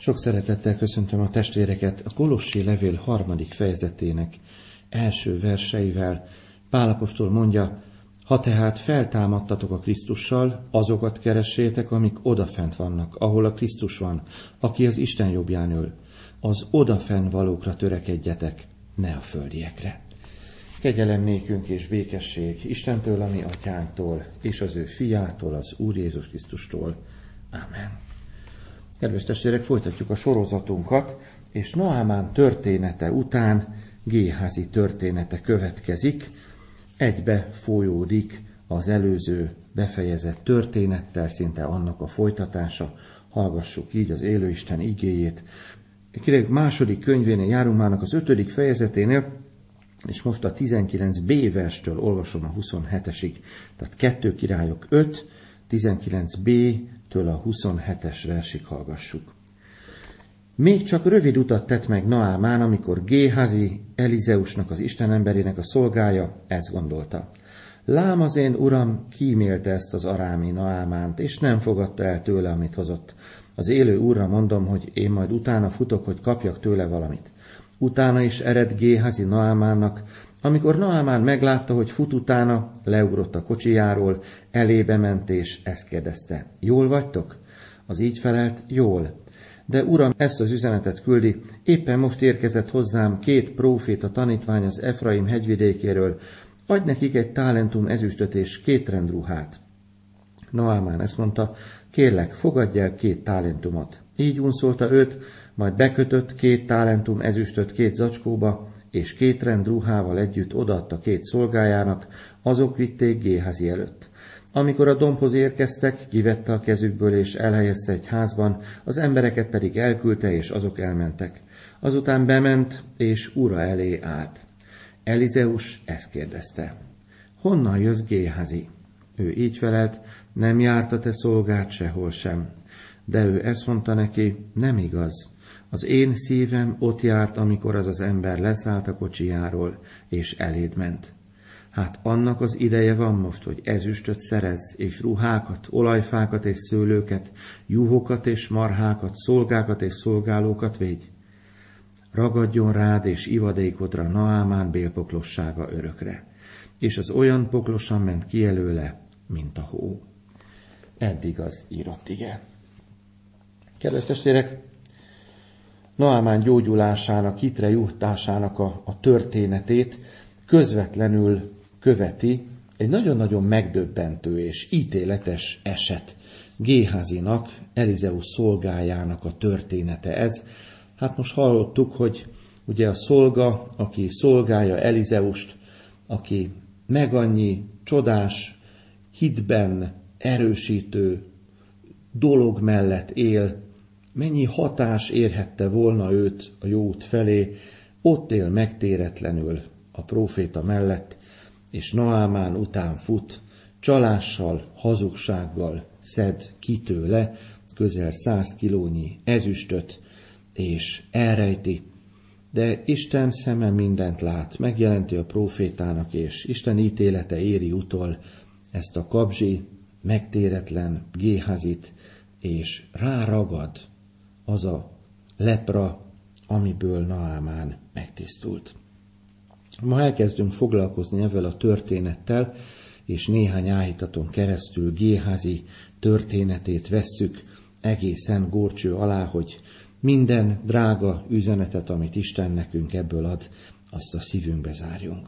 Sok szeretettel köszöntöm a testvéreket a Kolossi levél 3. fejezetének első verseivel. Pál apostol mondja: ha tehát feltámadtatok a Krisztussal, azokat keressétek, amik odafent vannak, ahol a Krisztus van, aki az Isten jobbján ül. Az odafenn valókra törekedjetek, ne a földiekre. Kegyelem nékünk és békesség Istentől, a mi atyánktól, és az ő fiától, az Úr Jézus Krisztustól. Ámen. Kedves testvérek, folytatjuk a sorozatunkat, és Naámán története után Géházi története következik. Egybe folyódik az előző befejezett történettel, szinte annak a folytatása. Hallgassuk így az élő Isten igéjét. Királyok második könyvénél járunk már az 5. fejezeténél, és most a 19b verstől olvasom a 27-esig. Tehát 2 Királyok 5, 19b-től a 27-es versig hallgassuk. Még csak rövid utat tett meg Naámán, amikor Géházi, Elizeusnak, az Isten emberének a szolgája, ezt gondolta. Lám az én uram kímélte ezt az arámi Naámánt, és nem fogadta el tőle, amit hozott. Az élő úrra mondom, hogy én majd utána futok, hogy kapjak tőle valamit. Utána is ered Géházi Naámánnak. Amikor Naámán meglátta, hogy fut utána, leugrott a kocsijáról, elébe ment, és ezt kérdezte: jól vagytok? Az így felelt: jól. De uram, ezt az üzenetet küldi: éppen most érkezett hozzám 2 próféta tanítvány az Efraim hegyvidékéről, adj nekik 1 talentum ezüstöt és 2 rendruhát. Naámán ezt mondta: kérlek, fogadj el 2 talentumot. Így unszolta őt, majd bekötött 2 talentum ezüstöt 2 zacskóba, és 2 rend ruhával együtt odaadta 2 szolgájának, azok vitték Géházi előtt. Amikor a dombhoz érkeztek, kivette a kezükből és elhelyezte egy házban, az embereket pedig elküldte, és azok elmentek. Azután bement, és ura elé állt. Elizeus ezt kérdezte: honnan jössz, Géházi? Ő így felelt: nem járt a te szolgád sehol sem. De ő ezt mondta neki: nem igaz. Az én szívem ott járt, amikor az ember leszállt a kocsijáról, és eléd ment. Hát annak az ideje van most, hogy ezüstöt szerezz, és ruhákat, olajfákat és szőlőket, juhokat és marhákat, szolgákat és szolgálókat védj. Ragadjon rád és ivadékodra Naámán bélpoklossága örökre. És az olyan poklosan ment ki előle, mint a hó. Eddig az írott ige. Kedves testvérek, Naámán gyógyulásának, hitre jutásának a történetét közvetlenül követi egy nagyon-nagyon megdöbbentő és ítéletes eset. Géházinak, Elizeus szolgájának a története ez. Hát most hallottuk, hogy ugye a szolga, aki szolgálja Elizeust, aki meg annyi csodás, hitben erősítő dolog mellett él, mennyi hatás érhette volna őt a jó út felé, ott él megtéretlenül a próféta mellett, és Naámán után fut, csalással, hazugsággal szed ki tőle közel 100 kilónyi ezüstöt, és elrejti. De Isten szeme mindent lát, megjelenti a prófétának, és Isten ítélete éri utol ezt a kabzsi, megtéretlen Géházit, és ráragad az a lepra, amiből Naámán megtisztult. Ma elkezdünk foglalkozni ezzel a történettel, és néhány áhítaton keresztül Géházi történetét vesszük egészen górcső alá, hogy minden drága üzenetet, amit Isten nekünk ebből ad, azt a szívünkbe zárjunk.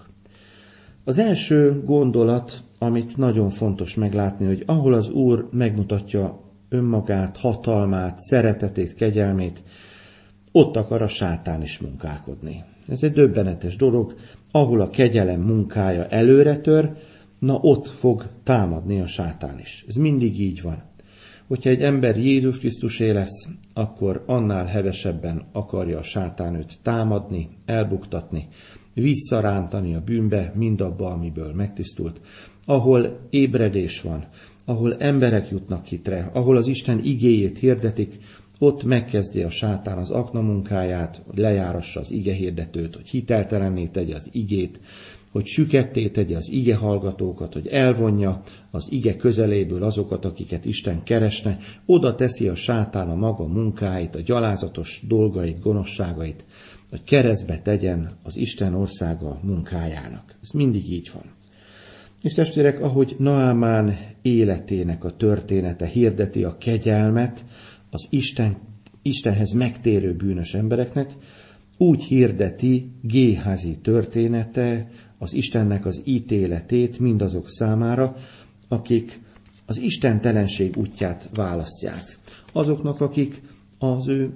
Az első gondolat, amit nagyon fontos meglátni, hogy ahol az Úr megmutatja önmagát, hatalmát, szeretetét, kegyelmét, ott akar a sátán is munkálkodni. Ez egy döbbenetes dolog, ahol a kegyelem munkája előre tör, na ott fog támadni a sátán is. Ez mindig így van. Hogyha egy ember Jézus Krisztusé lesz, akkor annál hevesebben akarja a sátán őt támadni, elbuktatni, visszarántani a bűnbe, mindabba, amiből megtisztult. Ahol ébredés van, ahol emberek jutnak hitre, ahol az Isten igéjét hirdetik, ott megkezdi a sátán az aknamunkáját, hogy lejárassa az igehirdetőt, hogy hiteltelenné tegye az igét, hogy süketté tegye az ige hallgatókat, hogy elvonja az ige közeléből azokat, akiket Isten keresne, oda teszi a sátán a maga munkáit, a gyalázatos dolgait, gonoszságait, hogy keresztbe tegyen az Isten országa munkájának. Ez mindig így van. És testvérek, ahogy Naamán életének a története hirdeti a kegyelmet az Istenhez megtérő bűnös embereknek, úgy hirdeti Géházi története az Istennek az ítéletét mindazok számára, akik az istentelenség útját választják. Azoknak, akik az ő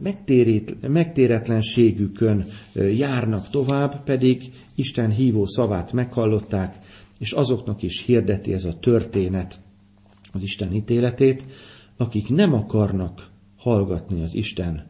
megtéretlenségükön járnak tovább, pedig Isten hívó szavát meghallották, és azoknak is hirdeti ez a történet az Isten ítéletét, akik nem akarnak hallgatni az Isten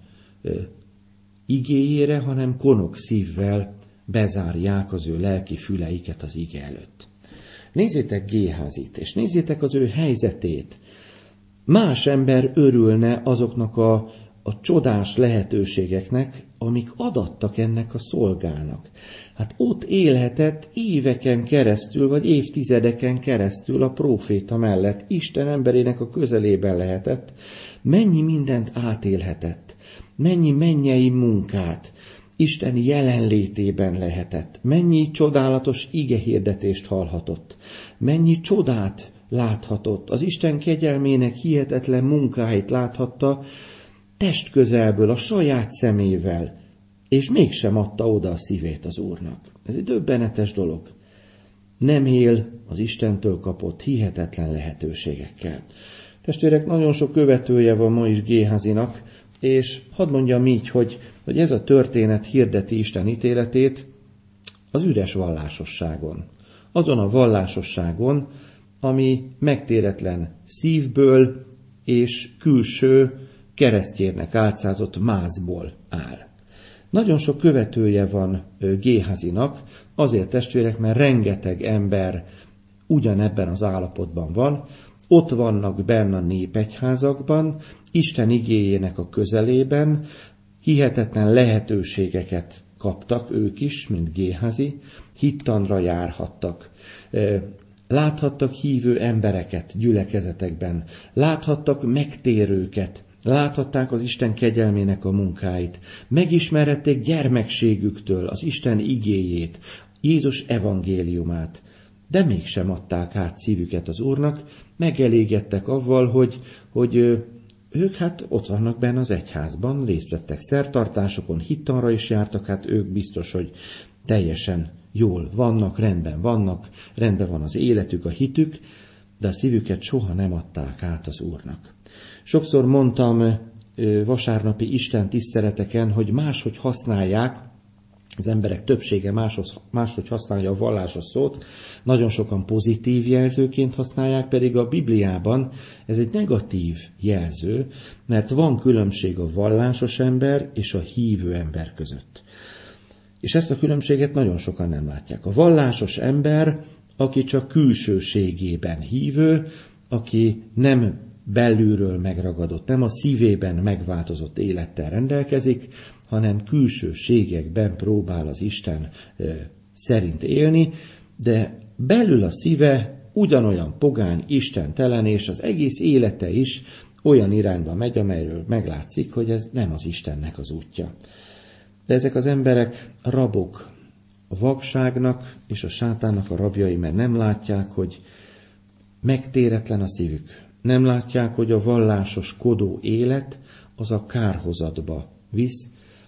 igéjére, hanem konok szívvel bezárják az ő lelki füleiket az ige előtt. Nézzétek Géházit, és nézzétek az ő helyzetét. Más ember örülne azoknak a csodás lehetőségeknek, amik adattak ennek a szolgának. Hát ott élhetett éveken keresztül, vagy évtizedeken keresztül a próféta mellett, Isten emberének a közelében lehetett, mennyi mindent átélhetett, mennyi mennyei munkát Isten jelenlétében lehetett, mennyi csodálatos igehirdetést hallhatott, mennyi csodát láthatott, az Isten kegyelmének hihetetlen munkáit láthatta testközelből, a saját szemével, és mégsem adta oda a szívét az Úrnak. Ez egy döbbenetes dolog. Nem él az Istentől kapott hihetetlen lehetőségekkel. Testvérek, nagyon sok követője van ma is Géházinak, és hadd mondjam így, hogy ez a történet hirdeti Isten ítéletét az üres vallásosságon. Azon a vallásosságon, ami megtéretlen szívből és külső keresztjérnek álcázott mázból áll. Nagyon sok követője van Géházinak, azért testvérek, mert rengeteg ember ugyanebben az állapotban van, ott vannak benne a népegyházakban, Isten igéjének a közelében, hihetetlen lehetőségeket kaptak ők is, mint Géházi, hittanra járhattak, láthattak hívő embereket gyülekezetekben, láthattak megtérőket, láthatták az Isten kegyelmének a munkáit, megismerhették gyermekségüktől az Isten igéjét, Jézus evangéliumát, de mégsem adták át szívüket az Úrnak, megelégedtek avval, hogy ők hát ott vannak benne az egyházban, részt vettek szertartásokon, hittanra is jártak, hát ők biztos, hogy teljesen jól vannak, rendben van az életük, a hitük, de a szívüket soha nem adták át az Úrnak. Sokszor mondtam vasárnapi Isten tiszteleteken, hogy máshogy használják, az emberek többsége máshogy használja a vallásos szót, nagyon sokan pozitív jelzőként használják, pedig a Bibliában ez egy negatív jelző, mert van különbség a vallásos ember és a hívő ember között. És ezt a különbséget nagyon sokan nem látják. A vallásos ember, aki csak külsőségében hívő, aki nem belülről megragadott, nem a szívében megváltozott élettel rendelkezik, hanem külsőségekben próbál az Isten szerint élni, de belül a szíve ugyanolyan pogány, istentelen, és az egész élete is olyan irányba megy, amelyről meglátszik, hogy ez nem az Istennek az útja. De ezek az emberek rabok a vakságnak és a sátánnak a rabjai, mert nem látják, hogy megtéretlen a szívük. Nem látják, hogy a vallásos kodó élet az a kárhozatba visz,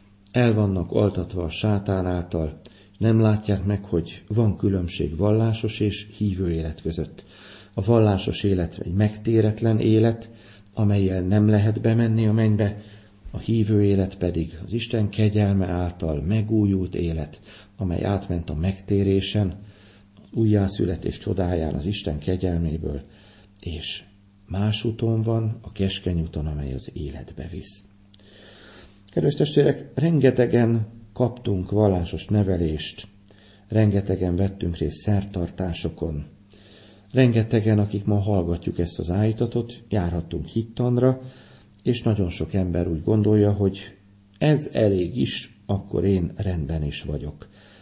el vannak altatva a sátán által, nem látják meg, hogy van különbség vallásos és hívő élet között. A vallásos élet egy megtéretlen élet, amellyel nem lehet bemenni a mennybe, a hívő élet pedig az Isten kegyelme által megújult élet, amely átment a megtérésen, az újjászületés csodáján az Isten kegyelméből, és más úton van, a keskeny úton, amely az életbe visz. Kedves testvérek, rengetegen kaptunk vallásos nevelést, rengetegen vettünk részt szertartásokon, rengetegen, akik ma hallgatjuk ezt az állítatot, járhattunk hittanra, és nagyon sok ember úgy gondolja, hogy ez elég is, akkor én rendben is vagyok.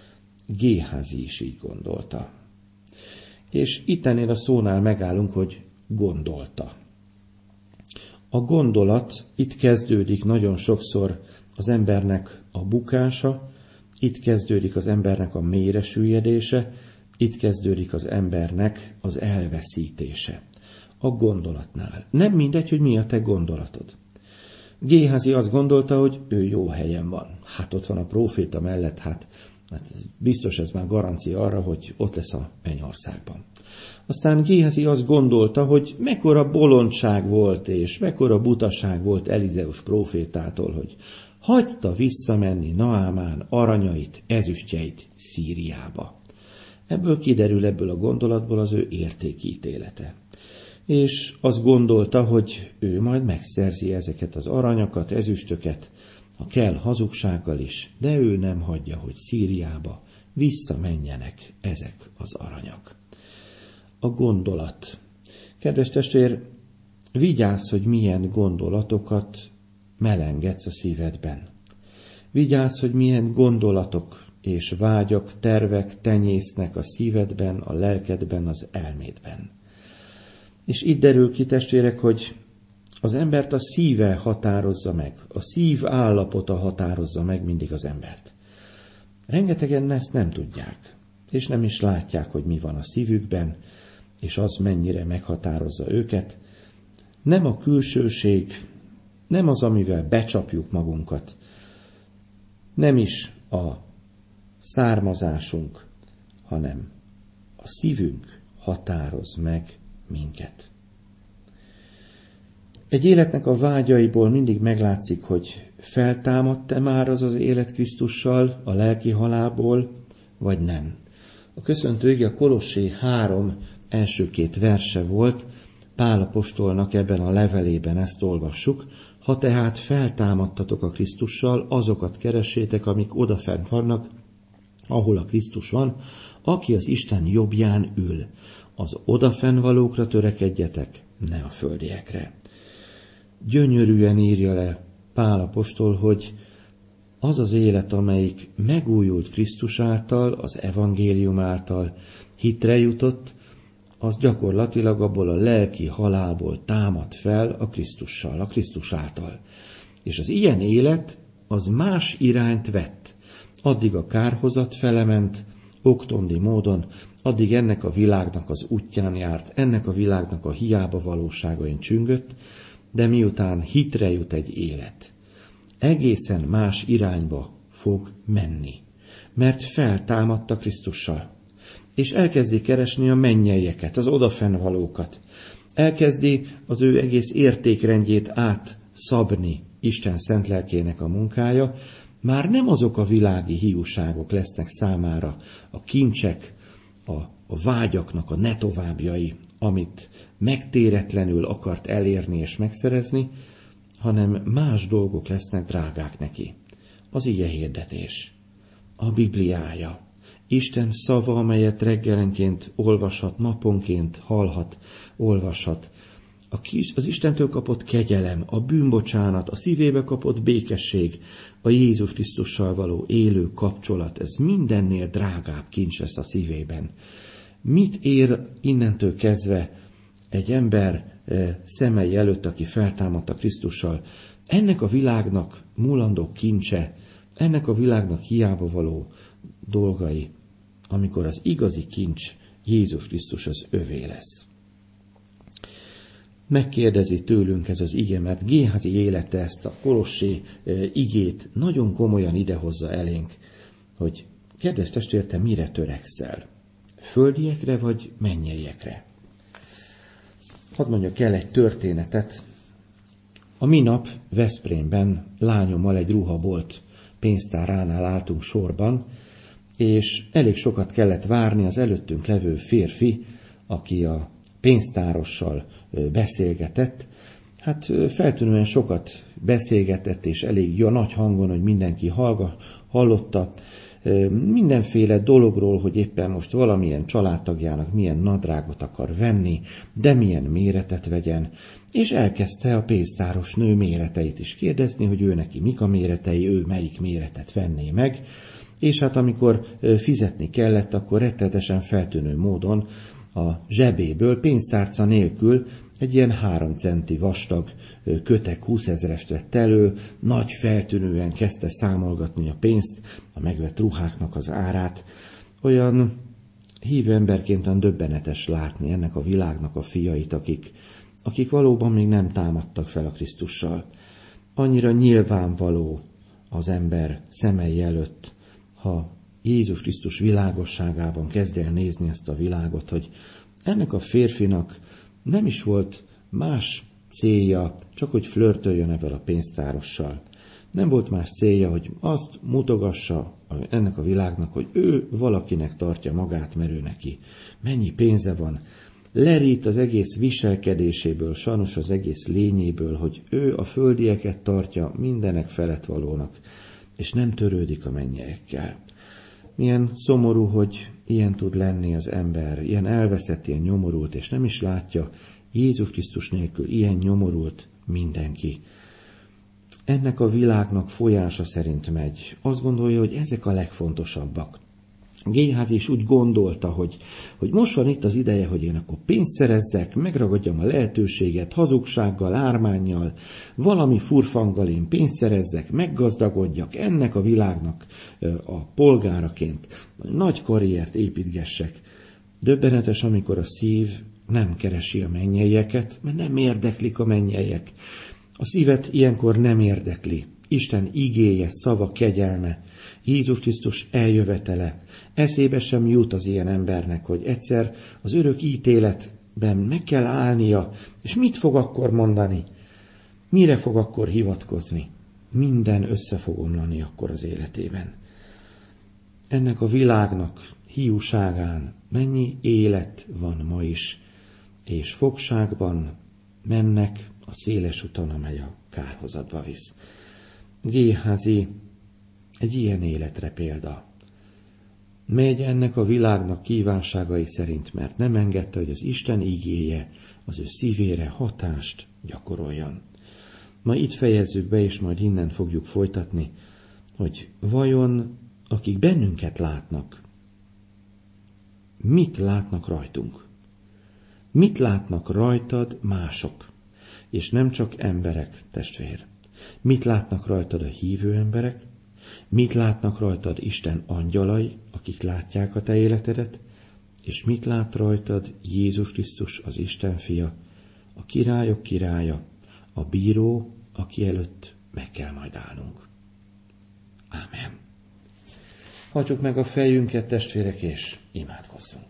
Géházi is így gondolta. És ittenél a szónál megállunk, hogy gondolta. A gondolat, itt kezdődik nagyon sokszor az embernek a bukása, itt kezdődik az embernek a mélyre süllyedése, itt kezdődik az embernek az elveszítése. A gondolatnál. Nem mindegy, hogy mi a te gondolatod. Géházi azt gondolta, hogy ő jó helyen van. Hát ott van a próféta mellett, hát biztos ez már garancia arra, hogy ott lesz a mennyországban. Aztán Géházi azt gondolta, hogy mekkora bolondság volt, és mekkora butaság volt Elizeus prófétától, hogy hagyta visszamenni Naámán aranyait, ezüstjeit Szíriába. Ebből kiderül, ebből a gondolatból az ő értékítélete. És azt gondolta, hogy ő majd megszerzi ezeket az aranyakat, ezüstöket, ha kell hazugsággal is, de ő nem hagyja, hogy Szíriába visszamenjenek ezek az aranyak. A gondolat. Kedves testvér, vigyázz, hogy milyen gondolatokat melengedsz a szívedben. Vigyázz, hogy milyen gondolatok és vágyak, tervek tenyésznek a szívedben, a lelkedben, az elmédben. És itt derül ki, testvérek, hogy az embert a szíve határozza meg, a szív állapota határozza meg mindig az embert. Rengetegen ezt nem tudják, és nem is látják, hogy mi van a szívükben, és az mennyire meghatározza őket. Nem a külsőség, nem az, amivel becsapjuk magunkat, nem is a származásunk, hanem a szívünk határoz meg minket. Egy életnek a vágyaiból mindig meglátszik, hogy feltámadt-e már az élet Krisztussal a lelki halálból, vagy nem. A köszöntő ige a Kolossé 3 első 2 verse volt, Pál apostolnak ebben a levelében ezt olvassuk. Ha tehát feltámadtatok a Krisztussal, azokat keressétek, amik odafent vannak, ahol a Krisztus van, aki az Isten jobbján ül. Az odafennvalókra törekedjetek, ne a földiekre. Gyönyörűen írja le Pál apostol, hogy az az élet, amelyik megújult Krisztus által, az evangélium által hitre jutott, az gyakorlatilag abból a lelki halálból támad fel a Krisztussal, a Krisztus által. És az ilyen élet, az más irányt vett. Addig a kárhozat felement, oktondi módon, addig ennek a világnak az útján járt, ennek a világnak a hiába valóságain csüngött, de miután hitre jut egy élet, egészen más irányba fog menni, mert feltámadta Krisztussal, és elkezdi keresni a mennyeieket, az odafennvalókat, elkezdi az ő egész értékrendjét átszabni Isten szent lelkének a munkája, már nem azok a világi hiúságok lesznek számára a kincsek, a vágyaknak a ne továbbjai, amit megtéretlenül akart elérni és megszerezni, hanem más dolgok lesznek drágák neki. Az ige hirdetés, a Bibliája, Isten szava, amelyet reggelenként olvashat, naponként hallhat, olvashat, az Istentől kapott kegyelem, a bűnbocsánat, a szívébe kapott békesség, a Jézus Krisztussal való élő kapcsolat, ez mindennél drágább kincs lesz a szívében. Mit ér innentől kezdve egy ember szemei előtt, aki feltámadta Krisztussal? Ennek a világnak mulandó kincse, ennek a világnak hiába való dolgai, amikor az igazi kincs, Jézus Krisztus az övé lesz. Megkérdezi tőlünk ez az ige, mert Géházi élete ezt a Kolossé igét nagyon komolyan idehozza elénk, hogy kedves testvér, te mire törekszel? Földiekre vagy mennyeiekre? Hadd mondjak el egy történetet. A minap Veszprémben lányommal egy ruhabolt pénztáránál álltunk sorban, és elég sokat kellett várni az előttünk levő férfi, aki a pénztárossal beszélgetett. Hát feltűnően sokat beszélgetett, és elég jó nagy hangon, hogy mindenki hallotta. Mindenféle dologról, hogy éppen most valamilyen családtagjának milyen nadrágot akar venni, de milyen méretet vegyen, és elkezdte a pénztáros nő méreteit is kérdezni, hogy ő neki mik a méretei, ő melyik méretet venné meg, És hát amikor fizetni kellett, akkor rettenetesen feltűnő módon a zsebéből pénztárca nélkül egy ilyen 3 centi vastag kötek 20 000-est vett elő, nagy feltűnően kezdte számolgatni a pénzt, a megvett ruháknak az árát. Olyan hívő emberként olyan döbbenetes látni ennek a világnak a fiait, akik valóban még nem támadtak fel a Krisztussal. Annyira nyilvánvaló az ember szemei előtt, ha Jézus Krisztus világosságában kezd el nézni ezt a világot, hogy ennek a férfinak nem is volt más célja, csak hogy flörtöljön ebben a pénztárossal. Nem volt más célja, hogy azt mutogassa ennek a világnak, hogy ő valakinek tartja magát, mert ő neki mennyi pénze van. Lerít az egész viselkedéséből, sajnos az egész lényéből, hogy ő a földieket tartja mindenek felett valónak, és nem törődik a mennyeiekkel. Milyen szomorú, hogy ilyen tud lenni az ember, ilyen elveszett, ilyen nyomorult, és nem is látja Jézus Krisztus nélkül ilyen nyomorult mindenki. Ennek a világnak folyása szerint megy. Azt gondolja, hogy ezek a legfontosabbak. Géházi is úgy gondolta, hogy most van itt az ideje, hogy én akkor pénzt szerezzek, megragadjam a lehetőséget, hazugsággal, ármánnyal, valami furfanggal én pénzt szerezzek, meggazdagodjak, ennek a világnak a polgáraként nagy karriert építgessek. Döbbenetes, amikor a szív nem keresi a mennyeieket, mert nem érdeklik a mennyeiek. A szívet ilyenkor nem érdekli. Isten igéje, szava, kegyelme, Jézus Krisztus eljövetele. Eszébe sem jut az ilyen embernek, hogy egyszer az örök ítéletben meg kell állnia, és mit fog akkor mondani? Mire fog akkor hivatkozni? Minden össze fog omlani akkor az életében. Ennek a világnak hiúságán mennyi élet van ma is, és fogságban mennek a széles uton, amely a kárhozatba visz. Géházi egy ilyen életre példa. Megy ennek a világnak kívánságai szerint, mert nem engedte, hogy az Isten igéje az ő szívére hatást gyakoroljon. Ma itt fejezzük be, és majd innen fogjuk folytatni, hogy vajon akik bennünket látnak, mit látnak rajtunk? Mit látnak rajtad mások? És nem csak emberek, testvér. Mit látnak rajtad a hívő emberek? Mit látnak rajtad Isten angyalai, akik látják a te életedet? És mit lát rajtad Jézus Krisztus, az Isten fia, a királyok királya, a bíró, aki előtt meg kell majd állnunk. Ámen. Hajtsuk meg a fejünket, testvérek, és imádkozzunk.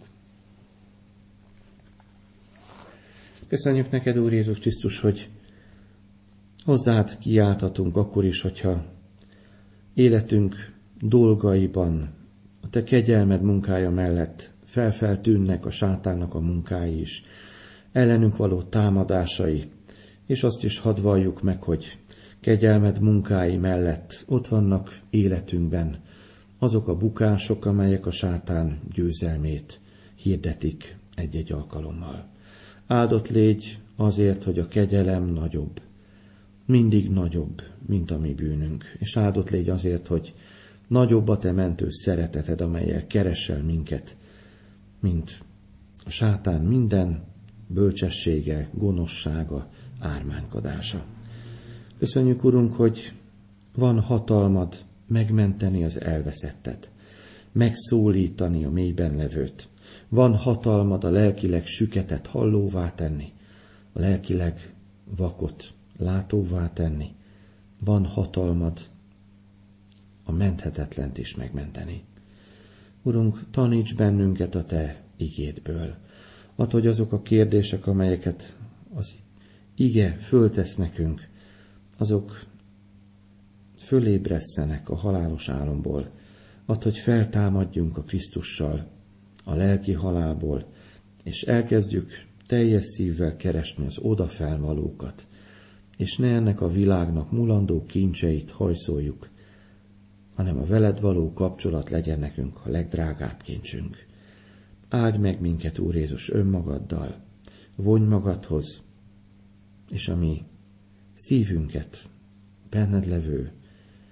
Köszönjük neked, Úr Jézus Krisztus, hogy hozzád kiáltatunk akkor is, hogyha életünk dolgaiban a te kegyelmed munkája mellett feltűnnek a sátánnak a munkái is, ellenünk való támadásai, és azt is hadd valljuk meg, hogy kegyelmed munkái mellett ott vannak életünkben azok a bukások, amelyek a sátán győzelmét hirdetik egy-egy alkalommal. Áldott légy azért, hogy a kegyelem nagyobb, mindig nagyobb, mint a mi bűnünk. És áldott légy azért, hogy nagyobb a te mentő szereteted, amellyel keresel minket, mint a sátán minden bölcsessége, gonoszsága, ármánykodása. Köszönjük, Urunk, hogy van hatalmad megmenteni az elveszettet, megszólítani a mélyben levőt. Van hatalmad a lelkileg süketet hallóvá tenni, a lelkileg vakot látóvá tenni. Van hatalmad a menthetetlent is megmenteni. Urunk, taníts bennünket a te igédből. Add, hogy azok a kérdések, amelyeket az ige föltesz nekünk, azok fölébresszenek a halálos álomból. Add, hogy feltámadjunk a Krisztussal, a lelki halálból, és elkezdjük teljes szívvel keresni az odafelvalókat, és ne ennek a világnak mulandó kincseit hajszoljuk, hanem a veled való kapcsolat legyen nekünk a legdrágább kincsünk. Áldj meg minket, Úr Jézus, önmagaddal, vonj magadhoz, és a mi szívünket, benned levő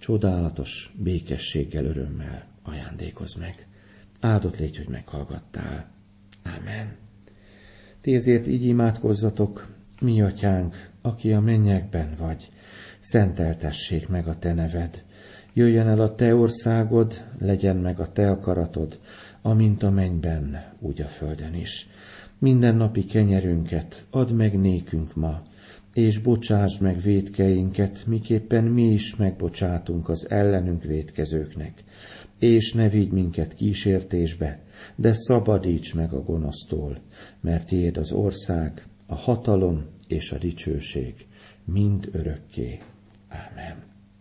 csodálatos békességgel, örömmel ajándékozz meg. Áldott légy, hogy meghallgattál. Ámen. Ti ezért így imádkozzatok: mi atyánk, aki a mennyekben vagy, szenteltessék meg a te neved. Jöjjön el a te országod, legyen meg a te akaratod, amint a mennyben, úgy a földön is. Mindennapi kenyerünket add meg nékünk ma, és bocsásd meg vétkeinket, miképpen mi is megbocsátunk az ellenünk vétkezőknek. És ne vigy minket kísértésbe, de szabadíts meg a gonosztól, mert tiéd az ország, a hatalom és a dicsőség mind örökké. Ámen.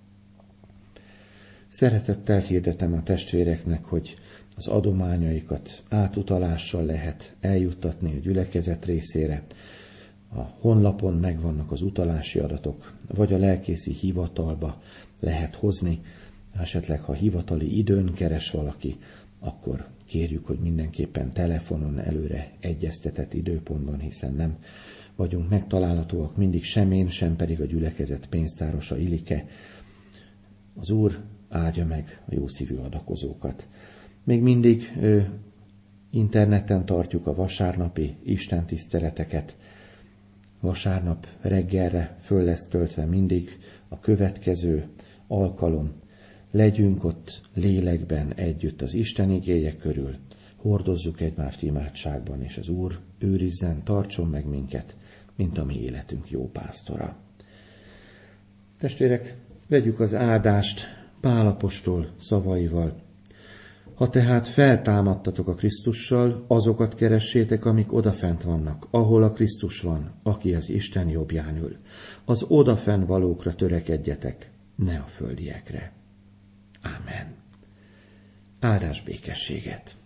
Szeretettel hirdetem a testvéreknek, hogy az adományaikat átutalással lehet eljuttatni a gyülekezet részére. A honlapon megvannak az utalási adatok, vagy a lelkészi hivatalba lehet hozni. Esetleg, ha hivatali időn keres valaki, akkor kérjük, hogy mindenképpen telefonon előre egyeztetett időpontban, hiszen nem vagyunk megtalálhatóak mindig, sem én, sem pedig a gyülekezet pénztárosa Ilike. Az Úr áldja meg a jószívű adakozókat. Még mindig interneten tartjuk a vasárnapi istentiszteleteket. Vasárnap reggelre föl lesz töltve mindig a következő alkalom. Legyünk ott lélekben együtt az Isten igéje körül, hordozzuk egymást imádságban, és az Úr őrizzen, tartson meg minket, mint a mi életünk jó pásztora. Testvérek, vegyük az áldást Pál apostol szavaival. Ha tehát feltámadtatok a Krisztussal, azokat keressétek, amik odafent vannak, ahol a Krisztus van, aki az Isten jobbján ül. Az odafenn valókra törekedjetek, ne a földiekre. Ámen. Áldás békességet!